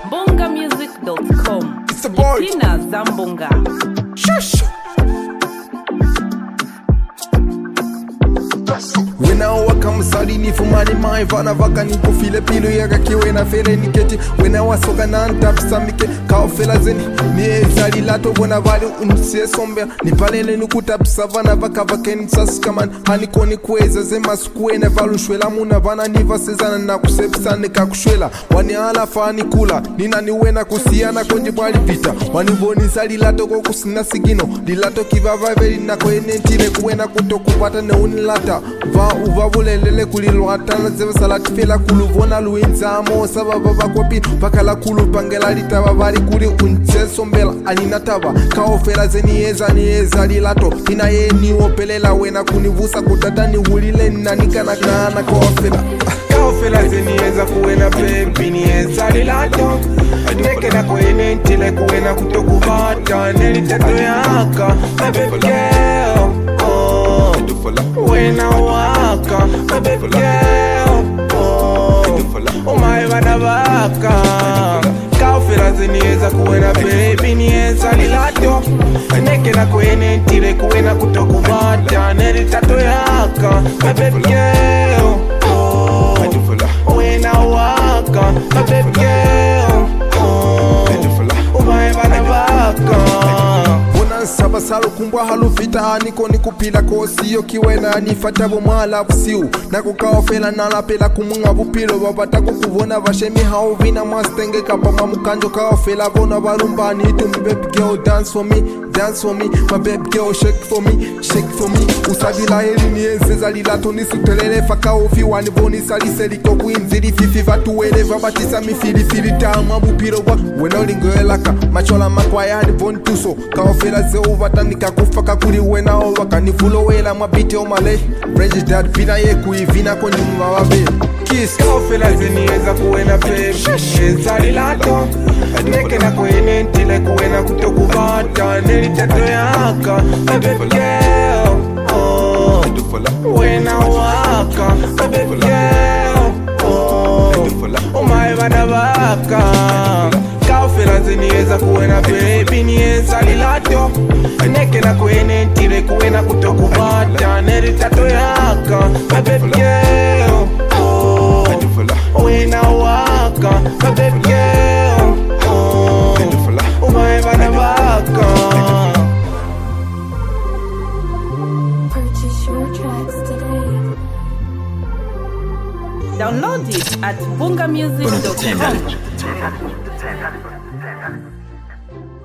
bongamusic.com. It's the boy. Tina Zambonga. Shush. Wena waka msali ni fumani maivana vaka ni kufile pilo yaga kiwe na fere niketi. Wena wasoka na antapsa mike kao fela zeni. Ni ezali lato wana vali unsie sombea. Ni palele nukutapsa vana vaka vake ni sasikaman. Haniko ni kueza zema sikuwe na valu shwela. Muna vana niva sezana na kusepsa nika kushwela. Wani ala fani kula. Nina ni wena kusiana konji mwali vita. Wani voni zali lato kukusina sigino. Di lato kiva vaveli na kwenye ntile kuwena kutokupata ne unilata. Uva vulelele kulilwatana zeve salati fela kuluvona luinzamo sababa vakopi pakala kulu pangela litava vari kuli unsesombela aninatava kaofela zenieza nieza lilato ina ye niopelela wena kunivusa kutata ni hulile nanikana kana kaofela zenieza kuwena pepi nieza lilato nekena kwene ntile kuwena kutokuvata nelitato yaka mebebkeo when I walk my baby girl, oh my vanavaka kaufela zenieza kuwena baby nieza lilato nekena kwene ntile kuwena kutokuvata nelitato yaka my baby girl, when I walk my baby girl, oh my vanavaka saba salo kumbwa halufita niko nikupila kosiyo kiwena nifatabo mwala busiu nako kaofela nalapela kumunga bupilo babatako kuvona vashemi hao vina mastenge kapa mamukanjo kaofela vona barumbani to me baby girl dance for me my baby girl shake for me usabila heli nienzeza lilato nisutelele faka ofi wani voni saliseli kokuinzili fifi vatuwele vabatisa mifilifili tama bupilo wa wenolingoelaka machola makwayani voni tuso kaofela uvatanika kufaka kuli wena wakanifulowela mabiti omale Bridget dad pina ye kuivina kwenye mwawabe Kiss kaofela zenieza kuwena pepe Eza lilato nekena kwene ntile kuwena kutokuvata nelitato yaka baby girl, wena waka baby girl, oh my vanavaka kaofela zenieza kuwena baby nieza lilato nekena kwene ntile kuwena kutokuvata nelitato yaka baby girl, wena waka baby girl, oh my vanavaka. Purchase your tracks today. Download it at bongamusic.com.